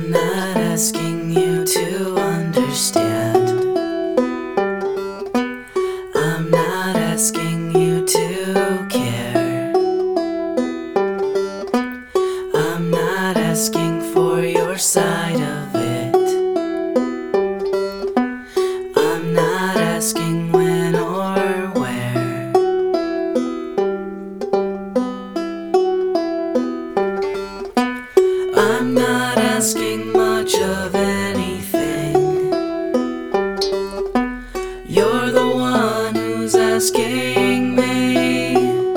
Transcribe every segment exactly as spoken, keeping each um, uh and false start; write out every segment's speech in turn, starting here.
I'm not asking you to understand. I'm not asking you to care. I'm not asking for your side of it. I'm not asking when or where. I'm not asking much of anything. You're the one who's asking me.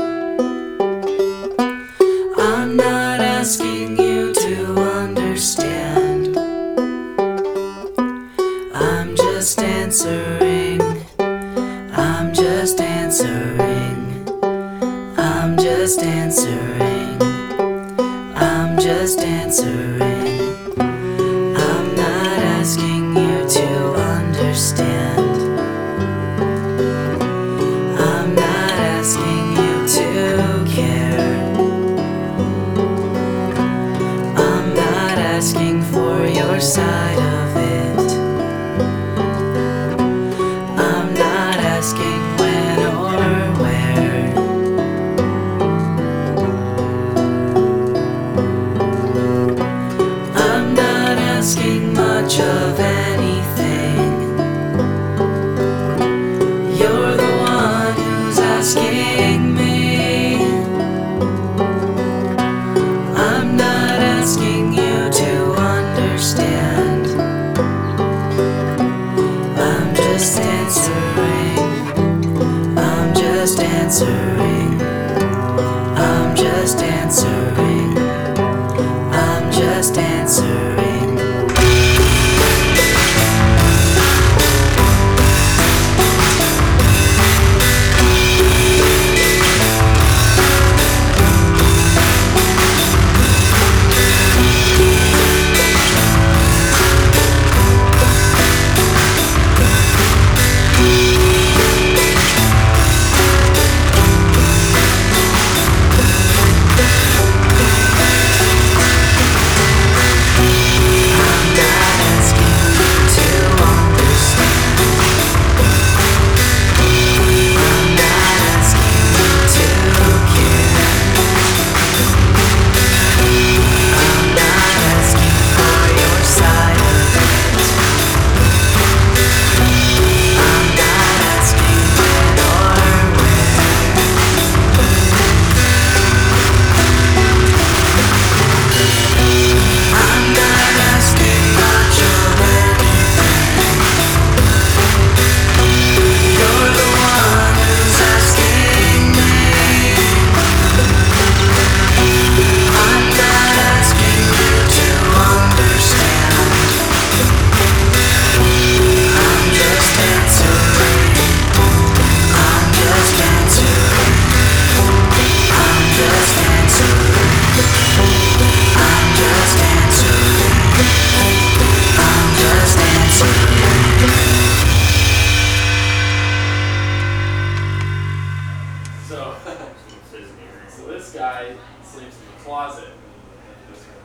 I'm not asking you to understand. I'm just answering. I'm just answering. I'm just answering. I'm just answering. I'm not asking you to understand. I'm not asking you to care. I'm not asking for your side of it. I'm not asking when or where. I'm not asking much of anything. You're the one who's asking me. I'm not asking you to understand. I'm just answering. I'm just answering. I'm just answering. I'm just answering. So, so this guy sleeps in the closet.